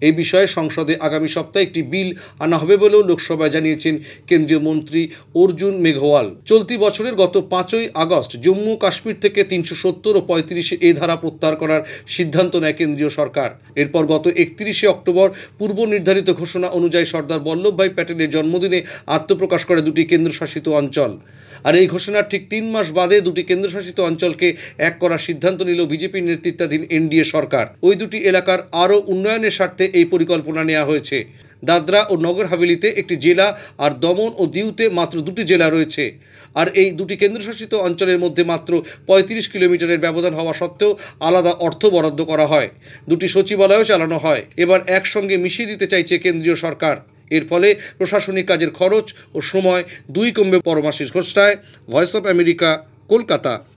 এই বিষয়ে সংসদে আগামী সপ্তাহে একটি বিল আনা হবে বলেও লোকসভায় জানিয়েছেন কেন্দ্রীয় মন্ত্রী অর্জুন মেঘওয়াল। চলতি বছরের গত 5ই আগস্ট জম্মু কাশ্মীর থেকে 370 ও 35 এ ধারা প্রত্যাহার করার সিদ্ধান্ত নেয় কেন্দ্রীয় সরকার। এরপর গত 31শে অক্টোবর পূর্ব নির্ধারিত ঘোষণা অনুযায়ী সর্দার বল্লভভাই প্যাটেলের জন্মদিনে আত্মপ্রকাশ করে দুটি কেন্দ্রশাসিত অঞ্চল। আর এই ঘোষণার ঠিক 3 মাস বাদে দুটি কেন্দ্রশাসিত অঞ্চলকে এক করার সিদ্ধান্ত নিল বিজেপির নেতৃত্বাধীন এনডিএ সরকার। ওই দুটি এলাকার আরও উন্নয়নের স্বার্থে এই পরিকল্পনা নেওয়া হয়েছে। দাদরা ও নগর হাভেলিতে একটি জেলা আর দমন ও দিউতে মাত্র 2টি জেলা রয়েছে। আর এই দুটি কেন্দ্রশাসিত অঞ্চলের মধ্যে মাত্র 35 কিলোমিটারের ব্যবধান হওয়া সত্ত্বেও আলাদা অর্থ বরাদ্দ করা হয়। দুটি সচিবালয়ও চালানো হয়। এবার একসঙ্গে মিশিয়ে দিতে চাইছে কেন্দ্রীয় সরকার। এর ফলে প্রশাসনিক কাজের খরচ ও সময় দুই কমবে। পরমাশিস ঘোষায়, ভয়েস অফ আমেরিকা, কলকাতা।